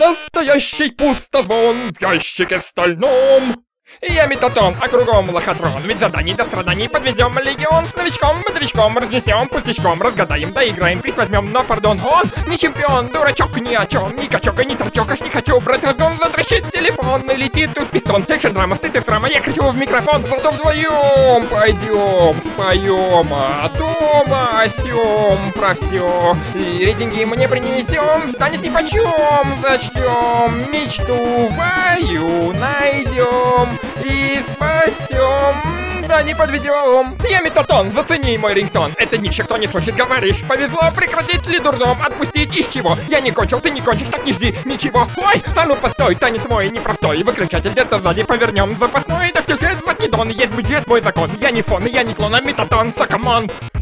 Настоящий пустозвон в ящике стальном. Я Метатон, а кругом лохотрон. Ведь заданий до страданий подвезем легион. С новичком, бодрячком, разнесем пустячком. Разгадаем, доиграем, приз возьмем, но пардон, он не чемпион, дурачок ни о чем. Ни качок и ни торчок, аж не хочу брать разгон. Затрещит телефон и летит уж пистон. Экшн-драма, стыд и срама, я кричу в микрофон. Зато вдвоем пойдем, споем о том, о сём, про все. И рейтинги мы не принесем, станет нипочем. Зачтем, мечту в бою найдем и спасем, да не подведем. Я Метатон, зацени мой рингтон. Это ниша, кто не слышит, говоришь. Повезло, прекратить ли дурдом, отпустить из чего? Я не кончил, ты не кончишь, так не жди ничего. Ой, а ну постой, танец мой непростой. Выключатель где-то сзади повернем. Запасной, да все же закидон. Есть бюджет, мой закон. Я не фон, я не клон, а Метатон, сакамон.